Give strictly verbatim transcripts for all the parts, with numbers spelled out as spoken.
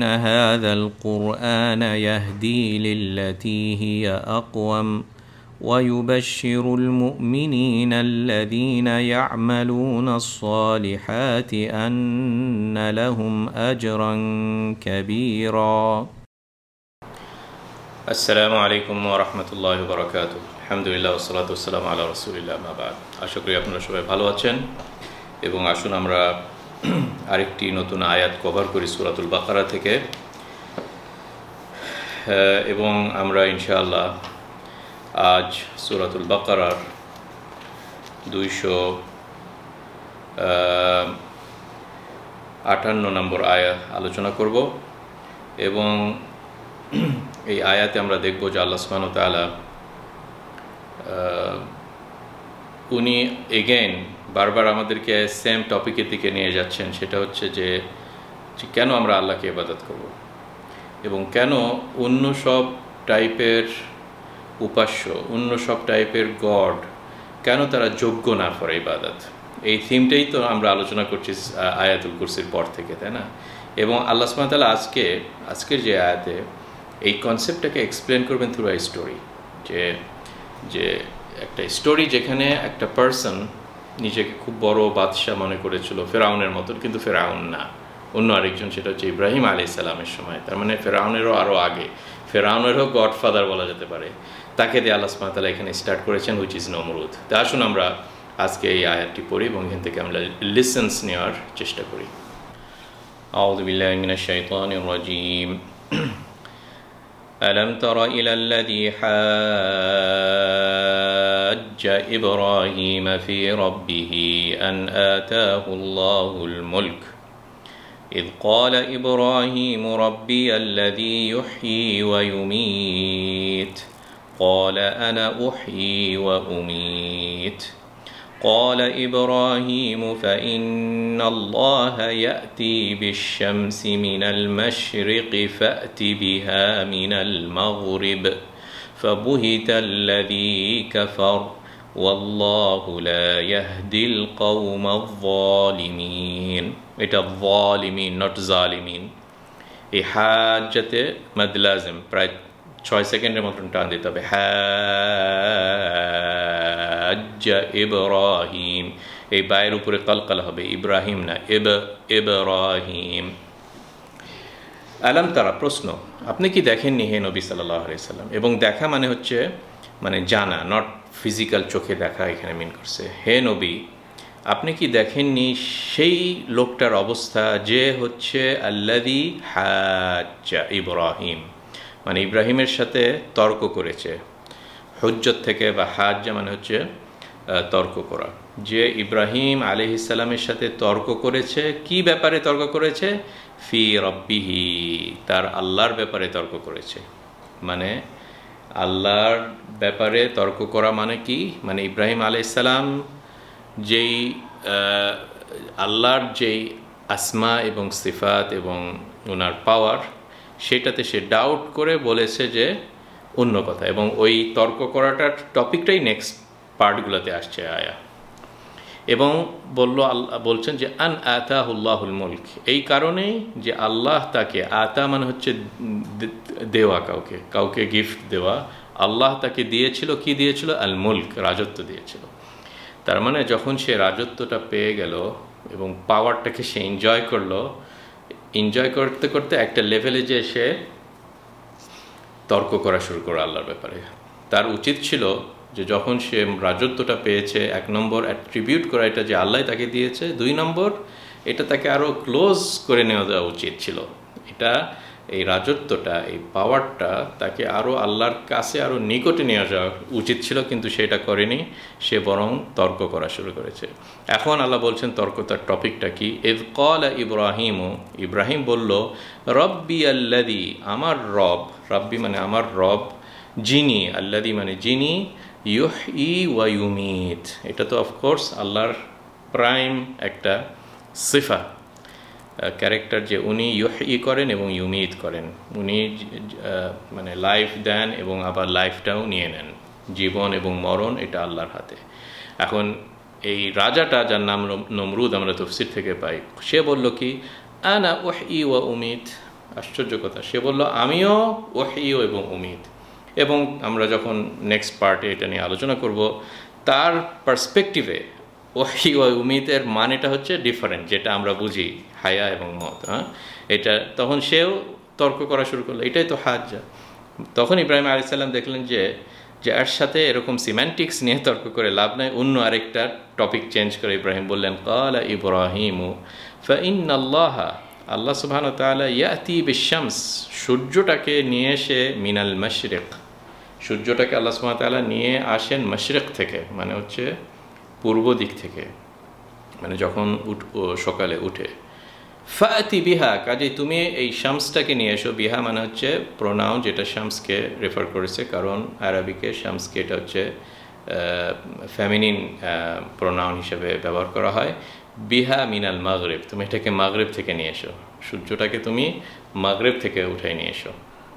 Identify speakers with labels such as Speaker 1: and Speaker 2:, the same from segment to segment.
Speaker 1: هذا القرآن يهدي للتي هي أقوم ويبشر المؤمنين الذين يعملون الصالحات أن لهم أجرا كبيرا
Speaker 2: السلام عليكم ورحمة الله وبركاته الحمد لله والصلاة والسلام على رسول الله ما بعد আশা করি আপনারা সবাই ভালো আছেন এবং আসুন আমরা আরেকটি নতুন আয়াত কভার করি সূরাতুল বাকারা থেকে এবং আমরা ইনশাআল্লাহ আজ সূরাতুল বাকারার দুইশো আটান্ন নম্বর আয়াত আলোচনা করব এবং এই আয়াতে আমরা দেখব যে আল্লাহ সুবহানাহু ওয়া তাআলা উনি এগেইন বারবার আমাদেরকে সেম টপিকের দিকে নিয়ে যাচ্ছেন, সেটা হচ্ছে যে কেন আমরা আল্লাহকে ইবাদত করব এবং কেন অন্য সব টাইপের উপাস্য, অন্য সব টাইপের গড কেন তারা যোগ্য না করে ইবাদত। এই থিমটাই তো আমরা আলোচনা করছি আয়াতুল কুরসির পর থেকে, তাই না? এবং আল্লাহ সুবহানাহু ওয়া তাআলা আজকে আজকের যে আয়াতে এই কনসেপ্টটাকে এক্সপ্লেন করবেন থ্রু আ স্টোরি, যে যে একটা স্টোরি যেখানে একটা পার্সন নিজেকে খুব বড় বাদশাহ মনে করেছিল, ফেরাউনের মতন, কিন্তু ফেরাউন না, অন্য আরেকজন, সেটা হচ্ছে ইব্রাহিম আলাইহিস সালামের সময়। তার মানে ফেরাউনেরও আরও আগে, ফেরাউনেরও গডফাদার বলা যেতে পারে, তাকে দিয়ে আল্লাহ সুবহানাহু ওয়া তাআলা এখানে স্টার্ট করেছেন, হুইচ ইজ নমরুদ। তা আসুন আমরা আজকে এই আয়াতটি পড়ি এবং এখান থেকে আমরা লিসেন্স নেওয়ার চেষ্টা করি। আউযু বিল্লাহি মিনাশ শাইতানির রাজীম। ألم تر إلى الذي حاج إبراهيم في ربه أن آتاه الله الملك إذ قال إبراهيم ربي الذي يحيي ويميت قال أنا أحيي وأميت قال إبراهيم فإن الله يأتي بالشمس من المشرق فأت بها من المغرب فبهت الذي كفر والله لا يهدي القوم الظالمين. এটা الظالمين not জালিমিন। এই হাজ্জাতে মাদ লাজিম প্রায় ছয় সেকেন্ডের মতন টান দিতে হবে। হাজ্জা ইব্রাহিম, এই বায়ের উপরে কলকল হবে, ইব্রাহিম না, ইব ইব্রাহিম। আলাম তারা, প্রশ্ন, আপনি কি দেখেননি হে নবী সাল্লাল্লাহু আলাইহি সাল্লাম? এবং দেখা মানে হচ্ছে মানে জানা, নট ফিজিক্যাল চোখে দেখা এখানে মিন করছে। হে নবী, আপনি কি দেখেননি সেই লোকটার অবস্থা যে হচ্ছে আল্লাযী হাজ্জা ইব্রাহিম, মানে ইব্রাহিমের সাথে তর্ক করেছে। হুজ্জত থেকে বা হাজ্জা মানে হচ্ছে তর্ক করা, যে ইব্রাহিম আলাইহিস সালামের সাথে তর্ক করেছে। কি ব্যাপারে তর্ক করেছে? ফি রব্বিহি, তার আল্লাহর ব্যাপারে তর্ক করেছে। মানে আল্লাহর ব্যাপারে তর্ক করা মানে কি? মানে ইব্রাহিম আলাইহিস সালাম যেই আল্লাহর যেই আসমা এবং সিফাত এবং ওনার পাওয়ার, সেটাতে সে ডাউট করে বলেছে যে অন্য কথা। এবং ওই তর্ক করাটার টপিকটাই নেক্সট পার্টগুলোতে আসছে আয়া। এবং বলল আল্লাহ বলছেন যে আন আতাহুল্লাহুল মুলক, এই কারণেই যে আল্লাহ তাকে, আতা মানে হচ্ছে দেওয়া, কাউকে কাউকে গিফট দেওয়া। আল্লাহ তাকে দিয়েছিল, কি দিয়েছিল? আল মুলক, রাজত্ব দিয়েছিল। তার মানে যখন সে রাজত্বটা পেয়ে গেল এবং পাওয়ারটাকে সে এনজয় করলো, এনজয় করতে করতে একটা লেভেলে যে সে তর্ক করা শুরু করে আল্লাহর ব্যাপারে। তার উচিত ছিল যে যখন সে রাজত্বটা পেয়েছে, এক নম্বর অ্যাট্রিবিউট করা এটা যে আল্লাহ তাকে দিয়েছে, দুই নম্বর এটা তাকে আরও ক্লোজ করে নেওয়া দেওয়া উচিত ছিল। এটা এই রাজত্বটা, এই পাওয়ারটা তাকে আরও আল্লাহর কাছে আরও নিকটে নিয়ে যাওয়া উচিত ছিল, কিন্তু সেটা করেনি। সে বরং তর্ক করা শুরু করেছে। এখন আল্লাহ বলছেন তর্ক, তার টপিকটা কি? ইয ক্বালা ইব্রাহিম, ইব্রাহিম বলল, রব্বি আল্লাযী, আমার রব, রব্বি মানে আমার রব, যিনি, আল্লাযী মানে যিনি, ইউহয়ী ওয়া ইউমীত, এটা তো অফকোর্স আল্লাহর প্রাইম একটা সিফা, ক্যারেক্টার, যে উনি ইউহয়ী করেন এবং ইউমীত করেন। উনি মানে লাইফ দেন এবং আবার লাইফটাও নিয়ে নেন। জীবন এবং মরণ এটা আল্লাহর হাতে। এখন এই রাজাটা, যার নাম নমরুদ, আমরা তাফসীর থেকে পাই, সে বলল কি, আনা উহয়ী ওয়া উমীত, আশ্চর্য কথা, সে বলল আমিও ওহী এবং উমিদ। এবং আমরা যখন নেক্সট পার্টে এটা নিয়ে আলোচনা করব, তার পার্সপেক্টিভে ওহী ও উমিদের মানেটা হচ্ছে ডিফারেন্ট, যেটা আমরা বুঝি হায়া এবং মত। হ্যাঁ, এটা তখন সেও তর্ক করা শুরু করলো, এটাই তো হাজ্জা। তখন ইব্রাহিম আলাইহিস সালাম দেখলেন যে যে এর সাথে এরকম সিম্যান্টিক্স নিয়ে তর্ক করে লাভ নাই, অন্য আরেকটা টপিক চেঞ্জ করে ইব্রাহিম বললেন ক্বালা ইব্রাহিমু ফাইন্নাল্লাহা, আল্লাহ সুবহানাহু ওয়া তাআলা ইয়াতি বিশ-শামস, সূর্যটাকে নিয়ে এসে মিনাল মাশরিক, সূর্যটাকে আল্লাহ সুবহানাহু ওয়া তাআলা নিয়ে আসেন মাশরিক থেকে, মানে হচ্ছে পূর্ব দিক থেকে, মানে যখন উঠ সকালে উঠে। ফাতি বিহা, কাজে তুমি এই শামসটাকে নিয়ে এসো। বিহা মানে হচ্ছে প্রোনাউন, যেটা শামসকে রেফার করেছে, কারণ আরবিকে শামসকে এটা হচ্ছে ফেমিনিন প্রোনাউন হিসেবে ব্যবহার করা হয়। বিহা মিনাল মাগরিব, তুমি এটাকে মাগরিব থেকে নিয়ে এসো, সূর্যটাকে তুমি মাগরিব থেকে উঠাই নিয়ে এসো,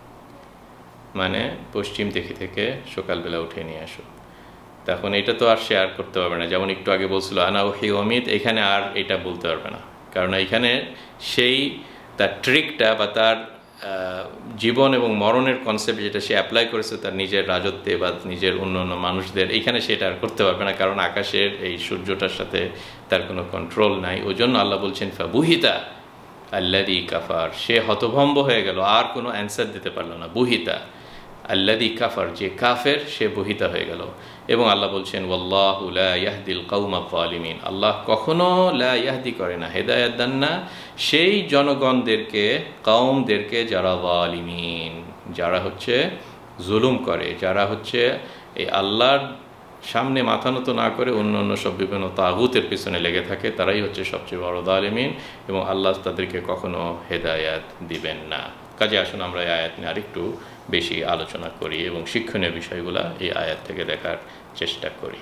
Speaker 2: মানে পশ্চিম দিকে থেকে সকালবেলা উঠে নিয়ে আসো। তখন এটা তো আর শেয়ার করতে পারবে না, যেমন একটু আগে বলছিল আনা ওহী অমিত, এখানে আর এটা বলতে পারবে না, কারণ এখানে সেই তার ট্রিকটা বা তার জীবন এবং মরণের কনসেপ্ট যেটা সে অ্যাপ্লাই করেছে তার নিজের রাজত্বে বা নিজের অন্য অন্য মানুষদের, এইখানে সেটা আর করতে পারবে না, কারণ আকাশের এই সূর্যটার সাথে তার কোনো কন্ট্রোল নাই। ওই জন্য আল্লাহ বলছেন ফাবুহিতা আল্লাযী কাফার, সে হতভম্ব হয়ে গেল, আর কোনো অ্যান্সার দিতে পারল না। বুহিতা আল্লাযী কাফার, যে কাফের সে বুহিতা হয়ে গেল। এবং আল্লাহ বলছেন ওয়াল্লাহু লা ইয়াহদিল কওমা যালিমিন, আল্লাহ কখনো লা ইয়াহদি করে না, হেদায়েত দেন না সেই জনগণদেরকে, কওমদেরকে যারা যালিমিন, যারা হচ্ছে জুলুম করে, যারা হচ্ছে এই আল্লাহর সামনে মাথা নত না করে অন্য অন্য সব বিভিন্ন তাগুতের পিছনে লেগে থাকে, তারাই হচ্ছে সবচেয়ে বড় যালিমিন, এবং আল্লাহ তাদেরকে কখনো হেদায়েত দিবেন না। কাজে আসুন আমরা এই আয়াত নিয়ে আরেকটু বেশি আলোচনা করি এবং শিক্ষণীয় বিষয়গুলো এই আয়াত থেকে দেখার চেষ্টা করি।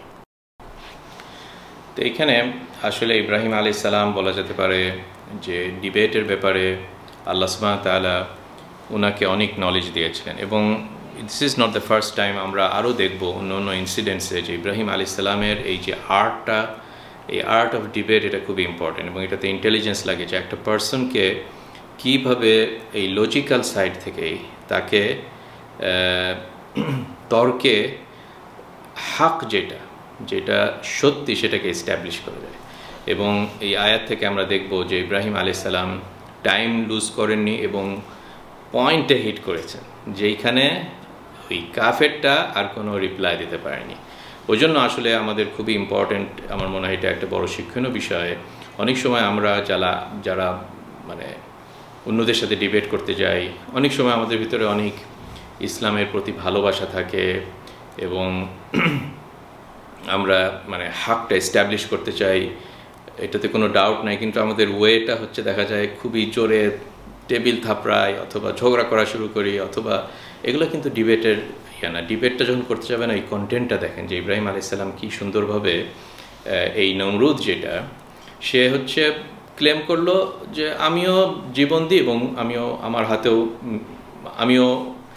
Speaker 2: তো এখানে আসলে ইব্রাহিম আলাইহিস সালাম বলা যেতে পারে যে ডিবেটের ব্যাপারে আল্লাহ সুবহানাহু ওয়া তাআলা ওনাকে অনেক নলেজ দিয়েছিলেন, এবং this is not the first time, আমরা আরও দেখব অন্য অন্য ইনসিডেন্টসে যে ইব্রাহিম আলাইহিস সালামের এই যে আর্টটা, এই আর্ট অফ ডিবেট, এটা খুবই ইম্পর্টেন্ট, এবং এটাতে ইন্টেলিজেন্স লাগে যে একটা পার্সনকে কীভাবে এই লজিক্যাল সাইড থেকেই তাকে তর্কে হক যেটা যেটা সত্যি সেটাকে এস্টাবলিশ করে দেয়। এবং এই আয়াত থেকে আমরা দেখব যে ইব্রাহিম আলাইহিস সালাম টাইম লুজ করেননি এবং পয়েন্টে হিট করেছেন, যেইখানে ওই কাফেরটা আর কোনো রিপ্লাই দিতে পারেনি। ওই জন্য আসলে আমাদের খুবই ইম্পর্টেন্ট, আমার মনে হয় এটা একটা বড় শিক্ষণীয় বিষয়। অনেক সময় আমরা যারা যারা মানে অন্যদের সাথে ডিবেট করতে যাই, অনেক সময় আমাদের ভিতরে অনেক ইসলামের প্রতি ভালোবাসা থাকে এবং আমরা মানে হকটা এস্টাবলিশ করতে চাই, এটাতে কোনো ডাউট নাই, কিন্তু আমাদের ওয়েটা হচ্ছে দেখা যায় খুবই জোরে টেবিল থাপড়ায় অথবা ঝগড়া করা শুরু করি, অথবা এগুলো কিন্তু ডিবেটের ইয়া না। ডিবেটটা যখন করতে যাবেন এই কন্টেন্টটা দেখেন যে ইব্রাহিম আলাইহিস সালাম কী সুন্দরভাবে এই নমরুদ যেটা সে হচ্ছে ক্লেম করলো যে আমিও জীবন দিই এবং আমিও আমার হাতেও আমিও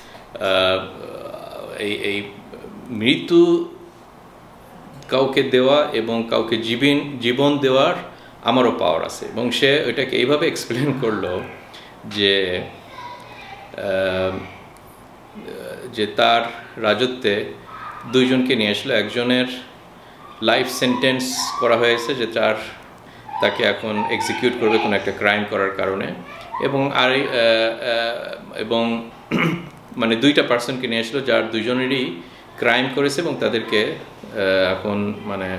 Speaker 2: এই এই মৃত্যু কাউকে দেওয়া এবং কাউকে জীবন জীবন দেওয়ার আমারও পাওয়ার আছে। এবং সে ওইটাকে এইভাবে এক্সপ্লেন করলো যে যে তার রাজত্বে দুইজনকে নিয়ে আসলো, একজনের লাইফ সেন্টেন্স করা হয়েছে যে তার তাকে এখন এক্সিকিউট করবে কোনো একটা ক্রাইম করার কারণে, এবং আর এবং মানে দুইটা পার্সনকে নিয়ে আসলো যার দুইজনেরই ক্রাইম করেছে এবং তাদেরকে এখন মানে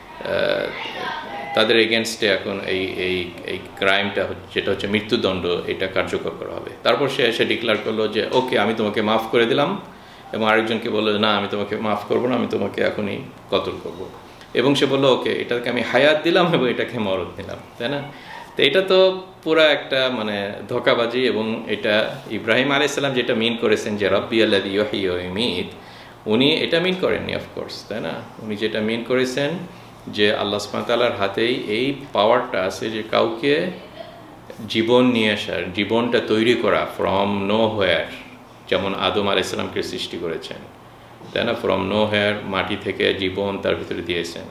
Speaker 2: তাদের এগেনস্টে এখন এই এই এই ক্রাইমটা যেটা হচ্ছে মৃত্যুদণ্ড, এটা কার্যকর করা হবে। তারপর সে এসে ডিক্লেয়ার করলো যে ওকে আমি তোমাকে মাফ করে দিলাম, এবং আরেকজনকে বললো না আমি তোমাকে মাফ করবো না, আমি তোমাকে এখনই কতল করবো। এবং সে বললো ওকে এটাকে আমি হায়াত দিলাম এবং এটাকে মরদ দিলাম, তাই না? তো এটা তো পুরা একটা মানে ধোঁকাবাজি। এবং এটা ইব্রাহিম আলাইহিস সালাম যেটা মিন করেছেন যে রব্বি আল্লাযী ইউহয়ী ওয়া ইউমীত, উনি এটা মিন করেননি অফকোর্স, তাই না? উনি যেটা মিন করেছেন যে আল্লাহ সুবহানাহু ওয়া তাআলার হাতেই এই পাওয়ারটা আছে যে কাউকে জীবন নিয়ে আসার, জীবনটা তৈরি করা ফ্রম নো হোয়ার, যেমন আদম আলাইহিস সালামকে সৃষ্টি করেছেন, তাই না? ফ্রম নো হোয়ার, মাটি থেকে জীবন তার ভিতরে দিয়েছেন।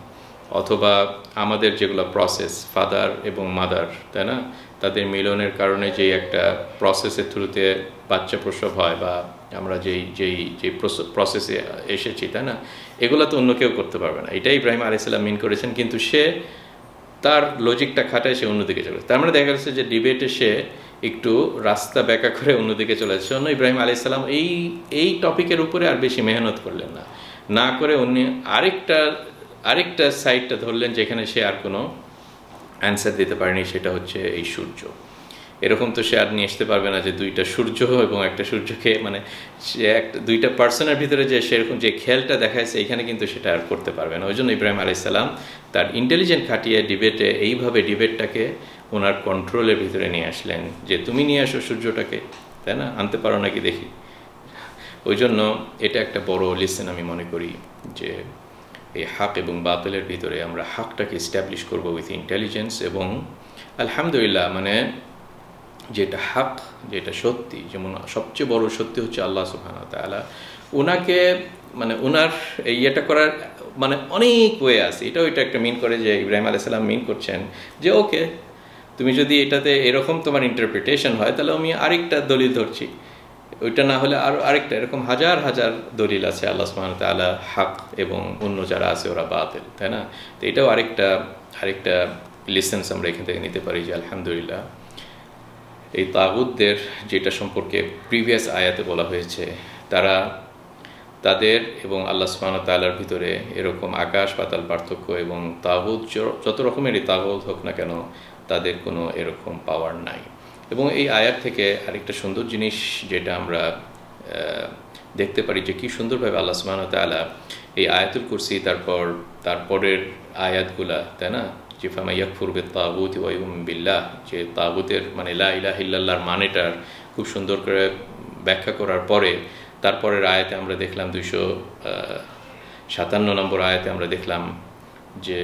Speaker 2: অথবা আমাদের যেগুলো প্রসেস ফাদার এবং মাদার, তাই না, তাদের মিলনের কারণে যে একটা প্রসেসের থ্রুতে বাচ্চা প্রসব হয় বা আমরা যেই যেই যে প্রসেসে এসেছি, তাই না, এগুলো তো অন্য কেউ করতে পারবে না। এটাই ইব্রাহিম আলাইহিস সালাম মিন করেছেন, কিন্তু সে তার লজিকটা খাটায় সে অন্যদিকে চলে। তার মানে দেখা যাচ্ছে যে ডিবেটে সে একটু রাস্তা ব্যাখ্যা করে অন্যদিকে চলে যাচ্ছে। অন্য ইব্রাহিম আলাইহিস সালাম এই এই টপিকের উপরে আর বেশি মেহনত করলেন না, না করে অন্য আরেকটা আরেকটা সাইডটা ধরলেন যেখানে সে আর কোনো অ্যান্সার দিতে পারেনি, সেটা হচ্ছে এই সূর্য। এরকম তো সে আর নিয়ে আসতে পারবে না যে দুইটা সূর্য এবং একটা সূর্যকে, মানে সে একটা দুইটা পার্সনের ভিতরে যে সেরকম যে খেলটা দেখাচ্ছে এখানে কিন্তু সেটা আর করতে পারবে না। ওই জন্য ইব্রাহিম আলাইহিস সালাম তার ইন্টেলিজেন্ট খাটিয়ে ডিবেটে এইভাবে ডিবেটটাকে ওনার কন্ট্রোলের ভিতরে নিয়ে আসলেন যে তুমি নিয়ে আসো সূর্যটাকে, তাই না, আনতে পারো নাকি দেখি। ওই জন্য এটা একটা বড় লেসন আমি মনে করি যে এই হক এবং বাতিলের ভিতরে আমরা হকটাকে এস্টাবলিশ করবো উইথ ইন্টেলিজেন্স। এবং আলহামদুলিল্লাহ, মানে যেটা হক, যেটা সত্যি, যেমন সবচেয়ে বড় সত্যি হচ্ছে আল্লাহ সুবহানাহু ওয়া তাআলা, ওনাকে মানে ওনার ইয়েটা করার মানে অনেক ওয়ে আছে। এটাও এটা একটা মিন করে যে ইব্রাহিম আলাইহিস সালাম মিন করছেন যে ওকে, তুমি যদি এটাতে এরকম তোমার ইন্টারপ্রিটেশন হয় তাহলে আমি আরেকটা দলিল ধরছি, ওইটা না হলে আরও আরেকটা, এরকম হাজার হাজার দলিল আছে আল্লাহ সুবহানাহু ওয়া তাআলা হক এবং অন্য যারা আছে ওরা বাতিল, তাই না। তো এটাও আরেকটা আরেকটা লেসেন্স আমরা এখান থেকে নিতে পারি যে আলহামদুলিল্লাহ এই তাগুতদের যেটা সম্পর্কে প্রিভিয়াস আয়াতে বলা হয়েছে, তারা তাদের এবং আল্লাহ সুবহানাহু ওয়া তাআলার ভিতরে এরকম আকাশ পাতাল পার্থক্য, এবং তাগুত যত রকমেরই তাগুত হোক না কেন তাদের কোনো এরকম পাওয়ার নাই। এবং এই আয়াত থেকে আরেকটা সুন্দর জিনিস যেটা আমরা দেখতে পারি যে কী সুন্দরভাবে আল্লাহ সুবহানাহু ওয়া তাআলা এই আয়াতুল কুরসি, তারপর তারপরের আয়াতগুলা, তাই না, যে ফামা ইয়াকফুর বিত-তাগুত ওয়া ইউমিন বিল্লাহ, যে তাগুতের মানে লা ইলাহা ইল্লাল্লাহর মানেটার খুব সুন্দর করে ব্যাখ্যা করার পরে তারপরের আয়াতে আমরা দেখলাম দুইশো সাতান্ন নম্বর আয়াতে আমরা দেখলাম যে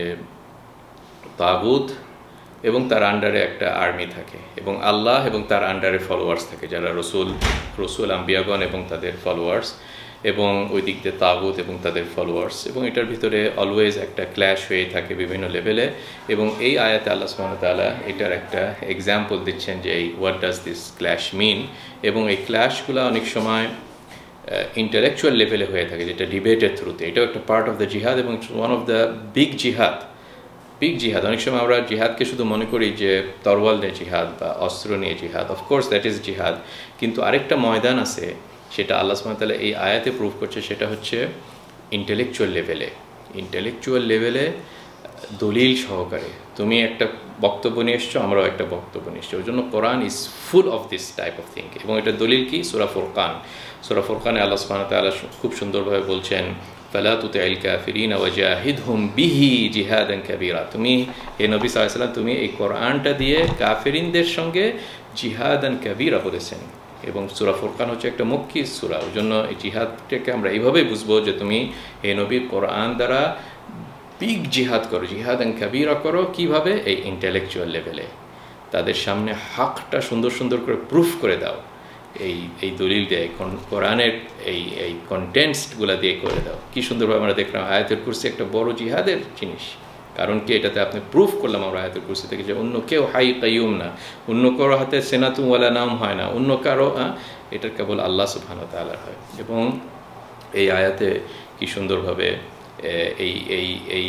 Speaker 2: তাগুত এবং তার আন্ডারে একটা আর্মি থাকে, এবং আল্লাহ এবং তার আন্ডারে ফলোয়ার্স থাকে যারা রসুল রসুল আম্বিয়াগণ এবং তাদের ফলোয়ার্স, এবং ওই দিক দিয়ে তাগুত এবং তাদের ফলোয়ার্স, এবং এটার ভিতরে অলওয়েজ একটা ক্ল্যাশ হয়ে থাকে বিভিন্ন লেভেলে। এবং এই আয়াতে আল্লাহ সুবহানাহু ওয়া তাআলা এটার একটা এক্সাম্পল দিচ্ছেন যে এই what does this clash mean, এবং এই ক্ল্যাশগুলো অনেক সময় ইন্টেলেকচুয়াল লেভেলে হয়ে থাকে, যেটা ডিবেটের থ্রুতে। এটাও একটা পার্ট অফ দ্য জিহাদ এবং ওয়ান অফ দ্য বিগ জিহাদ বিগ জিহাদ অনেক সময় আমরা জিহাদকে শুধু মনে করি যে তরওয়াল নিয়ে জিহাদ বা অস্ত্র নিয়ে জিহাদ, অফকোর্স দ্যাট ইজ জিহাদ, কিন্তু আরেকটা ময়দান আছে সেটা আল্লাহ সুবহানাহু ওয়া তাআলা এই আয়াতে প্রুভ করছে, সেটা হচ্ছে ইন্টেলেকচুয়াল লেভেলে ইন্টেলেকচুয়াল লেভেলে দলিল সহকারে তুমি একটা বক্তব্য নিয়ে এসছো, আমরাও একটা বক্তব্য নিয়ে এসছি। ওই জন্য Quran is full of this type of think. এবং এটা দলিল কি? সূরা ফুরকান সূরা ফুরকানে আল্লাহ সুবহানাহু ওয়া তাআলা খুব সুন্দরভাবে বলছেন ফালা তুতি'ল কাফিরিনা ওয়াজাহিদহুম বিহি জিহাদান কাবীরা, তুমি হে নবী সাল্লাল্লাহু আলাইহি ওয়াসাল্লাম তুমি এই কোরআনটা দিয়ে কাফিরিনদের সঙ্গে জিহাদান কাবীরা বলেছেন। এবং সূরা ফুরকান হচ্ছে একটা মক্কি সূরা, ওই জন্য এই জিহাদটাকে আমরা এইভাবেই বুঝবো যে তুমি হে নবী কোরআন দ্বারা বিগ জিহাদ করো, জিহাদান কাবীরা করো। কিভাবে? এই ইন্টেলেকচুয়াল লেভেলে তাদের সামনে হকটা সুন্দর সুন্দর করে প্রুফ করে দাও, এই এই দলিল দিয়ে কোরআনের এই এই কন্টেন্টসগুলো দিয়ে করে দাও। কি সুন্দরভাবে আমরা দেখলাম আয়াতুল কুরসি একটা বড় জিহাদের জিনিস, কারণ কি এটাতে আপনি প্রুফ করলাম আমরা আয়াতুল কুরসি থেকে যে অন্য কেউ হাই কাইয়ুম না, অন্য কারো হাতে সেনাতুম ওয়ালা নাম হয় না, অন্য কারো এটা কেবল আল্লাহ সুবহানাহু ওয়া তাআলার হয়। এবং এই আয়াতে কি সুন্দরভাবে এই এই এই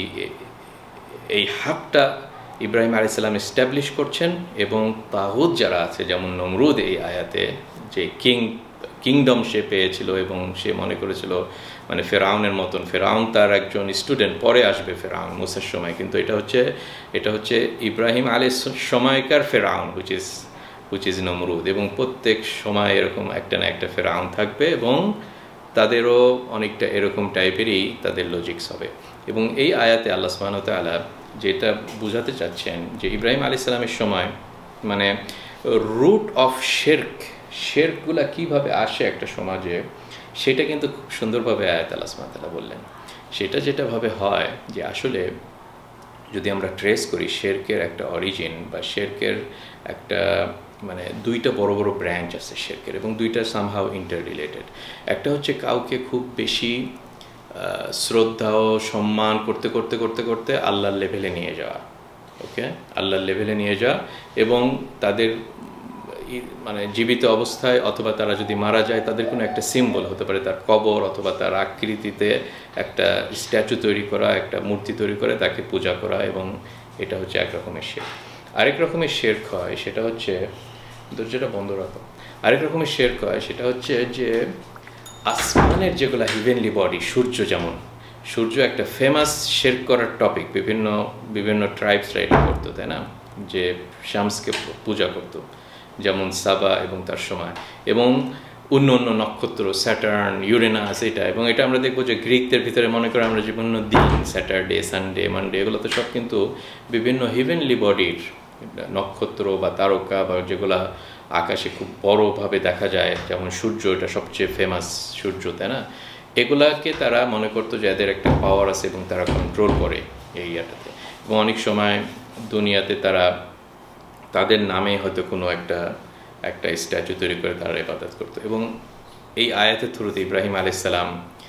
Speaker 2: এই হকটা ইব্রাহিম আলাইহিস সালাম এস্টাবলিশ করছেন। এবং তাগুত যারা আছে, যেমন নমরুদ এই আয়াতে যে কিং কিংডম সে পেয়েছিল এবং সে মনে করেছিল মানে ফেরাউনের মতন, ফেরাউন তার একজন স্টুডেন্ট, পরে আসবে ফেরাউন মুসার সময়, কিন্তু এটা হচ্ছে এটা হচ্ছে ইব্রাহিম আলাইহিস সময়কার ফেরাউন হুইচ ইজ হুইচ ইজ নমরুদ। এবং প্রত্যেক সময় এরকম একটা না একটা ফেরাউন থাকবে এবং তাদেরও অনেকটা এরকম টাইপেরই তাদের লজিক্স হবে। এবং এই আয়াতে আল্লাহ সুবহানাহু ওয়া তাআলা যেটা বোঝাতে চাচ্ছেন যে ইব্রাহিম আলাইহিস সালামের সময় মানে রুট অফ শিরক, শিরকগুলা কীভাবে আসে একটা সমাজে, সেটা কিন্তু খুব সুন্দরভাবে আয়াত আল্লাহ সুবহানাহু ওয়া তাআলা বললেন। সেটা যেটাভাবে হয় যে আসলে যদি আমরা ট্রেস করি শিরকের একটা অরিজিন বা শিরকের একটা মানে দুইটা বড় বড় ব্রাঞ্চ আছে শিরকের, এবং দুইটা সামহাউ ইন্টার রিলেটেড। একটা হচ্ছে কাউকে খুব বেশি শ্রদ্ধা ও সম্মান করতে করতে করতে করতে আল্লাহর লেভেলে নিয়ে যাওয়া, ওকে, আল্লাহর লেভেলে নিয়ে যাওয়া, এবং তাদের মানে জীবিত অবস্থায় অথবা তারা যদি মারা যায় তাদের কোনো একটা সিম্বল হতে পারে, তার কবর অথবা তার আকৃতিতে একটা স্ট্যাচু তৈরি করা, একটা মূর্তি তৈরি করে তাকে পূজা করা, এবং এটা হচ্ছে এক রকমের শের। আরেক রকমের শেরক হয় সেটা হচ্ছে, দরজাটা বন্ধ রাখো, আরেক রকমের শেরক হয় সেটা হচ্ছে যে আসমানের যেগুলো হিভেনলি বডি, সূর্য, যেমন সূর্য একটা ফেমাস শেরক করার টপিক, বিভিন্ন বিভিন্ন ট্রাইবসরা এটা করতো, তাই না, যে শামসকে পূজা করতো, যেমন সাবা এবং তার সময়, এবং অন্য অন্য নক্ষত্র, স্যাটার্ন, ইউরেনাস, এটা, এবং এটা আমরা দেখবো যে গ্রিকদের ভিতরে মনে করে আমরা বিভিন্ন দিন, স্যাটারডে, সানডে, মানডে, এগুলো তো সব কিন্তু বিভিন্ন হিভেনলি বডির নক্ষত্র বা তারকা বা যেগুলা আকাশে খুব বড়োভাবে দেখা যায়, যেমন সূর্য, এটা সবচেয়ে ফেমাস সূর্য, তাই না, এগুলাকে তারা মনে করতো যে এদের একটা পাওয়ার আছে এবং তারা কন্ট্রোল করে এই ইয়াটাতে, এবং অনেক সময় দুনিয়াতে তারা তাদের নামে হয়তো কোনো একটা একটা স্ট্যাচু তৈরি করে তারা ইবাদত করতো। এবং এই আয়াতের থ্রুতে ইব্রাহিম আলাইহিস সালাম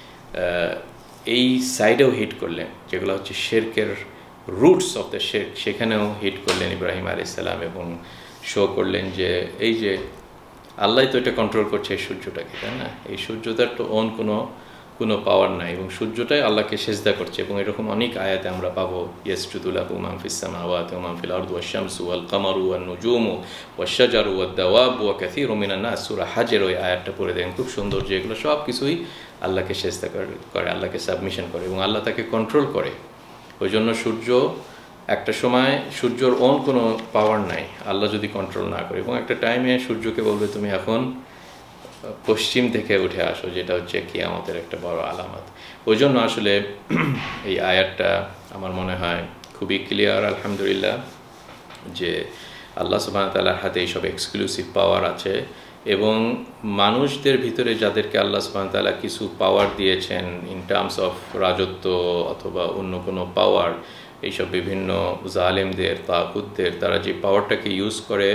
Speaker 2: এই সাইডেও হিট করলেন, যেগুলো হচ্ছে শিরকের রুটস অফ দ্য শিরক, সেখানেও হিট করলেন ইব্রাহিম আলাইহিস সালাম, এবং শো করলেন যে এই যে আল্লাহ তো এটা কন্ট্রোল করছে এই সূর্যটাকে, তাই না, এই সূর্যটার তো অন কোনো কোনো পাওয়ার নাই, এবং সূর্যটাই আল্লাহকে সেজদা করছে। এবং এরকম অনেক আয়াতে আমরা পাবো, ইয়াসজুদু লাহু মান ফিস সামাওয়াতি ওয়া মান ফিল আরদি ওয়াশ শামসু ওয়াল কামারু ওয়ান নুজুমু ওয়াশ শাজারু ওয়াদ দাওয়াবু ওয়া কাসীরুম মিনান নাস, সূরা হাজের ওই আয়াতটা পড়ে দেখেন, খুব সুন্দর, যে এগুলো সব কিছুই আল্লাহকে সেজদা করে, আল্লাহকে সাবমিশন করে, এবং আল্লাহ তাকে কন্ট্রোল করে। ওই জন্য সূর্য একটা সময়, সূর্যর অন কোনো পাওয়ার নাই আল্লাহ যদি কন্ট্রোল না করে, এবং একটা টাইমে সূর্যকে বলবে তুমি এখন পশ্চিম থেকে উঠে আসো, যেটা হচ্ছে কিয়ামতের একটা বড় আলামত। ওই জন্য আসলে এই আয়াতটা আমার মনে হয় খুবই ক্লিয়ার, আলহামদুলিল্লাহ, যে আল্লাহ সুবহানাহু ওয়া তাআলার হাতে এইসব এক্সক্লুসিভ পাওয়ার আছে, এবং মানুষদের ভিতরে যাদেরকে আল্লাহ সুবহানাহু ওয়া তাআলা কিছু পাওয়ার দিয়েছেন ইন টার্মস অফ রাজত্ব অথবা অন্য কোনো পাওয়ার, এইসব বিভিন্ন জালেমদের, তাগুতদের, তারা যে পাওয়ারটাকে ইউজ করে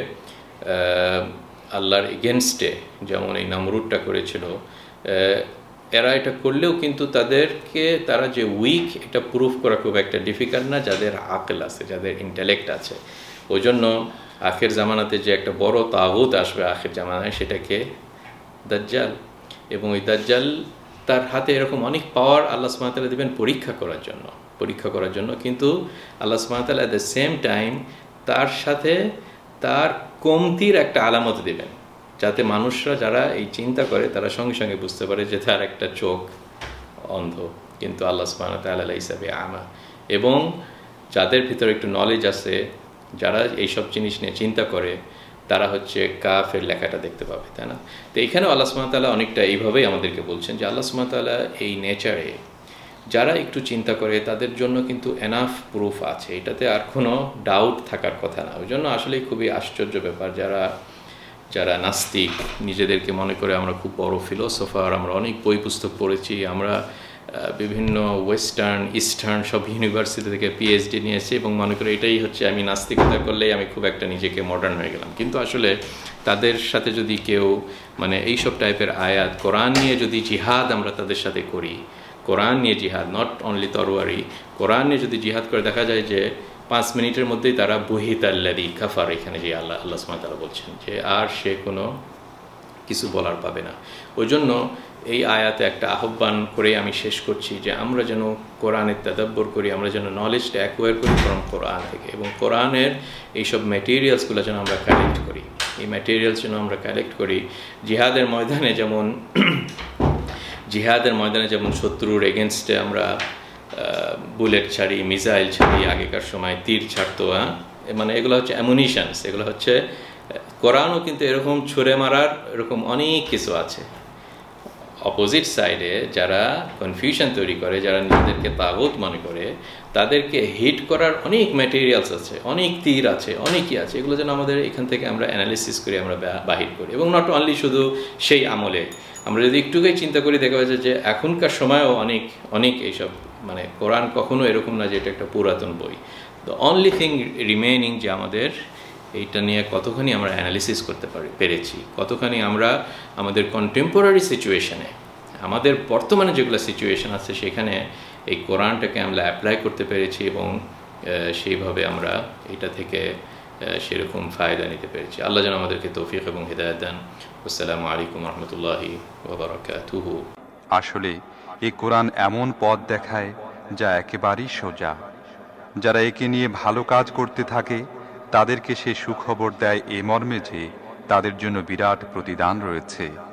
Speaker 2: আল্লাহর এগেনস্টে, যেমন এই নমরুদটা করেছিল, এরা এটা করলেও কিন্তু তাদেরকে, তারা যে উইক এটা প্রুফ করা খুব একটা ডিফিকাল্ট না, যাদের আকল আছে, যাদের ইন্টেলেক্ট আছে। ওই জন্য আখের জামানাতে যে একটা বড় তাগুত আসবে আখের জামানায়, সেটাকে দাজ্জাল, এবং ওই দাজ্জাল তার হাতে এরকম অনেক পাওয়ার আল্লাহ সুবহানাহু ওয়া তাআলা দেবেন পরীক্ষা করার জন্য, পরীক্ষা করার জন্য কিন্তু আল্লাহ সুবহানাহু ওয়া তাআলা অ্যাট দ্য সেম টাইম তার সাথে তার কমতির একটা আলামত দেবেন, যাতে মানুষরা যারা এই চিন্তা করে তারা সঙ্গে সঙ্গে বুঝতে পারে যে তার একটা চোখ অন্ধ, কিন্তু আল্লাহ সুবহানাহু ওয়া তাআলা লাইসা বিআমা। এবং যাদের ভিতরে একটু নলেজ আছে, যারা এইসব জিনিস নিয়ে চিন্তা করে, তারা হচ্ছে কাফের লেখাটা দেখতে পাবে, তাই না। তো এখানেও আল্লাহ সুবহানাহু ওয়া তাআলা অনেকটা এইভাবেই আমাদেরকে বলছেন যে আল্লাহ সুবহানাহু ওয়া তাআলা এই নেচারে যারা একটু চিন্তা করে তাদের জন্য কিন্তু এনাফ প্রুফ আছে, এটাতে আর কোনো ডাউট থাকার কথা না। ওই জন্য আসলে খুবই আশ্চর্য ব্যাপার, যারা যারা নাস্তিক, নিজেদেরকে মনে করে আমরা খুব বড় ফিলোসফার, আমরা অনেক বই পুস্তক পড়েছি, আমরা বিভিন্ন ওয়েস্টার্ন ইস্টার্ন সব ইউনিভার্সিটি থেকে পিএইচডি নিয়েছি, এবং মনে করে এটাই হচ্ছে, আমি নাস্তিকতা করলেই আমি খুব একটা নিজেকে মডার্ন হয়ে গেলাম। কিন্তু আসলে তাদের সাথে যদি কেউ মানে এইসব টাইপের আয়াত, কোরআন নিয়ে যদি জিহাদ আমরা তাদের সাথে করি, কোরআন নিয়ে জিহাদ, নট অনলি তরওয়ারি, কোরআন নিয়ে যদি জিহাদ করে, দেখা যায় যে পাঁচ মিনিটের মধ্যেই তারা বুহিত আল্লাযী কাফার, এখানে যে আল্লাহ আল্লাহ সুবহানাহু ওয়া তাআলা বলছেন যে আর সে কোনো কিছু বলার পাবে না। ওই জন্য এই আয়াতে একটা আহ্বান করে আমি শেষ করছি যে আমরা যেন কোরআনের তাদাব্বুর করি, আমরা যেন নলেজটা অ্যাকোয়ার করি ফ্রম কোরআন থেকে, এবং কোরআনের এইসব ম্যাটেরিয়ালসগুলো যেন আমরা কালেক্ট করি, এই ম্যাটেরিয়ালস যেন আমরা কালেক্ট করি। জিহাদের ময়দানে যেমন জিহাদের ময়দানে যেমন শত্রুর এগেনস্টে আমরা বুলেট ছাড়ি, মিসাইল ছাড়ি, আগেকার সময় তীর ছাড়তো, হ্যাঁ, মানে এগুলো হচ্ছে অ্যামুনিশনস, এগুলো হচ্ছে, কোরআনও কিন্তু এরকম ছুঁড়ে মারার এরকম অনেক কিছু আছে। অপোজিট সাইডে যারা কনফিউশন তৈরি করে, যারা নিজেদেরকে তাগুত মনে করে, তাদেরকে হিট করার অনেক ম্যাটেরিয়ালস আছে, অনেক তীর আছে, অনেকই আছে, এগুলো যেন আমাদের এখান থেকে আমরা অ্যানালিসিস করি, আমরা বাহির করি। এবং নট অনলি শুধু সেই আমলে, আমরা যদি একটুকেই চিন্তা করি দেখা যাচ্ছে যে এখনকার সময়েও অনেক অনেক এইসব, মানে কোরআন কখনো এরকম না যে এটা একটা পুরাতন বই। দ্য অনলি থিং রিমেইনিং যে আমাদের এইটা নিয়ে কতখানি আমরা অ্যানালিসিস করতে পারি পেরেছি, কতখানি আমরা আমাদের কন্টেম্পোরারি সিচুয়েশনে আমাদের বর্তমানে যেগুলো সিচুয়েশন আছে সেখানে এই কোরআনটাকে আমরা অ্যাপ্লাই করতে পেরেছি এবং সেইভাবে আমরা এটা থেকে সেরকম ফায়দা নিতে পেরেছি। আল্লাহ যেন আমাদেরকে তৌফিক এবং হিদায়াত দেন। আসসালামু আলাইকুম রহমতুল্লাহি ওয়া বারাকাতুহু।
Speaker 3: আসলে এই কোরআন এমন পথ দেখায় যা একেবারেই সোজা। যারা একে নিয়ে ভালো কাজ করতে থাকে তাদেরকে সে সুখবর দেয় এ মর্মে যে তাদের জন্য বিরাট প্রতিদান রয়েছে।